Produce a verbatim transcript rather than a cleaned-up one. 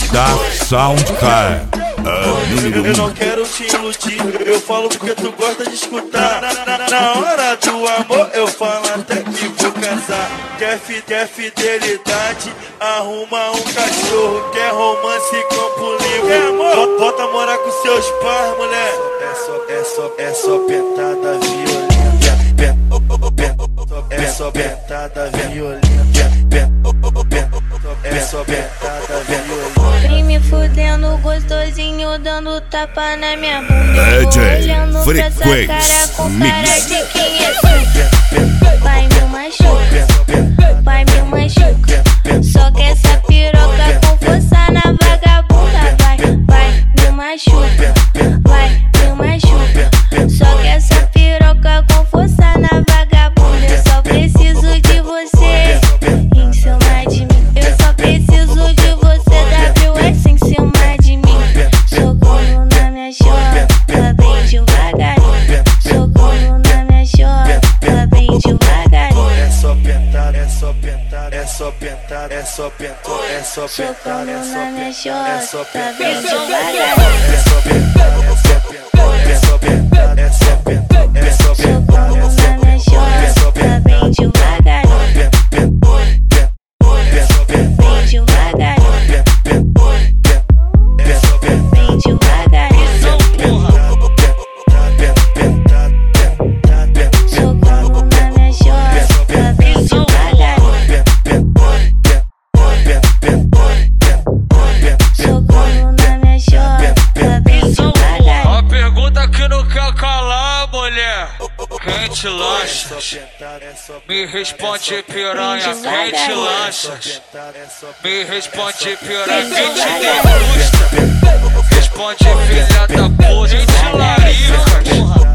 Dark Sound Car. Eu, eu não quero te iludir, eu falo porque tu gosta de escutar. Na, na, na hora do amor eu falo até que vou casar. Quer, fi, quer fidelidade, arruma um cachorro. Quer romance, campo livre. Quer amor? Volta morar com seus pais, mulher. É só, é só, é só pentada violenta. É só pentada violenta. É só pentada violenta. Vem me fudendo gostosinho, dando tapa na minha bunda. D J olhando pra essa Frequência cara com Mix. cara de quem é tu. Vai me machuca, vai me machuca. Só que essa piroca com força na vagabunda. Vai, vai me machuca, vai me machuca. Só que essa piroca com força na vagabunda. Eu só preciso de você em cima de mim. Eu só preciso de você, W S em cima de mim. Socorro na minha chota, bem devagarinho. Socorro na minha chota, bem devagarinho. É só pentada, é só pentada, é só pentada, é só pentada, é só Socorro pentada, é só na minha pentada, é só chota, pentada, bem é só devagarinho. pentada, é só pentada, é só pentada, é só pentada, é só pentada, Socorro na minha chota, bem devagarinho. Bem devagarinho. Bem devagarinho. Socorro na minha chota, bem devagarinho. Socorro na minha chota, bem devagarinho. A pergunta que não quer calar, mulher. Quem te lancha? Me responde, piranha, quem te lancha? Me responde, piranha, quem te degusta? Responde, filha da puta, quem te larica?